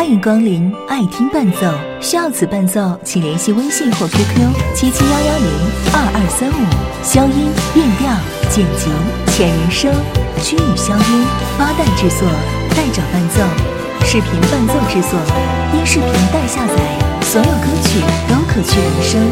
欢迎光临爱听伴奏，需要此伴奏请联系微信或 QQ 7711022235，消音、变调、剪辑、前人声、区域消音，八代制作，代找伴奏，视频伴奏制作，音视频代下载，所有歌曲都可去人声。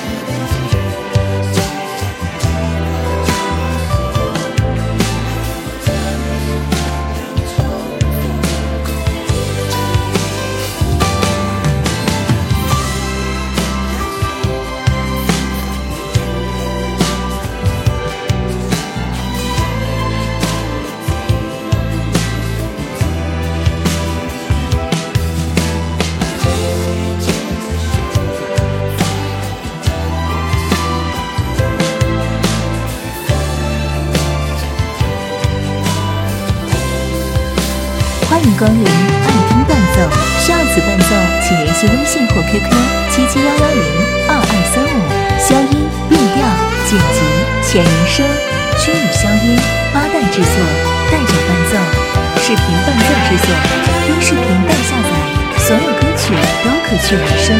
欢迎光临爱听伴奏，需要此伴奏请联系微信或 QQ 7711022235，消音、变调、剪辑、前人声、区域消音，八代制作，代找伴奏，视频伴奏制作，音视频代下载，所有歌曲都可去人声。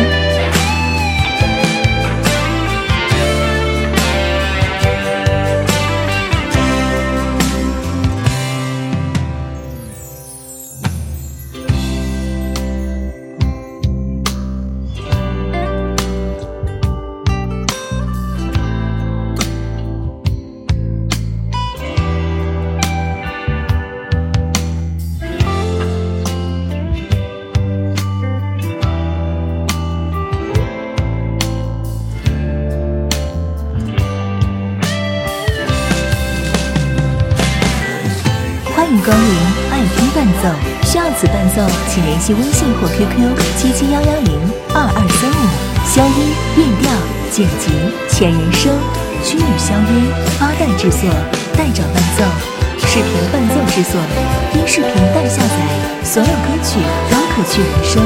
欢迎光临爱听伴奏，需要此伴奏请联系微信或 QQ 7711022235，消音、变调、剪辑、前人声、区域消音，八代制作，代找伴奏，视频伴奏制作，音视频代下载，所有歌曲都可去人声。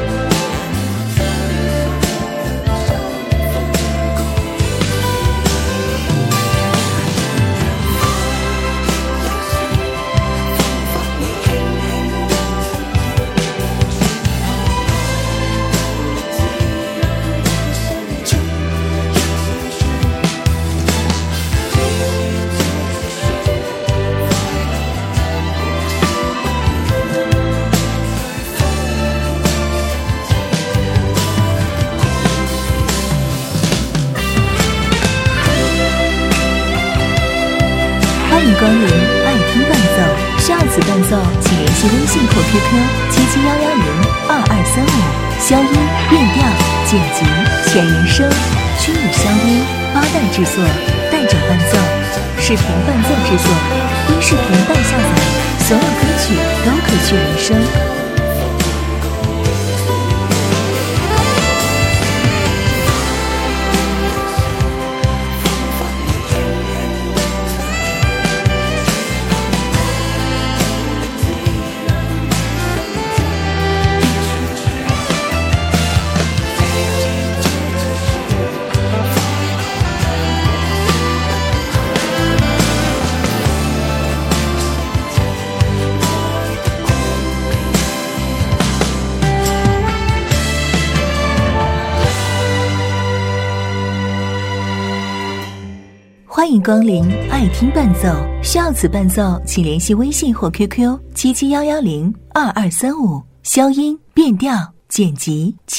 欢迎光临爱听伴奏，需要此伴奏请联系微信或 QQ 7711022235，消音、变调、剪辑、前人声、区域消音，八代制作，代找伴奏，视频伴奏制作，音视频代下载，所有歌曲都可去人声。欢迎光临爱听伴奏，需要此伴奏请联系微信或 QQ 7711022235，消音、变调、剪辑。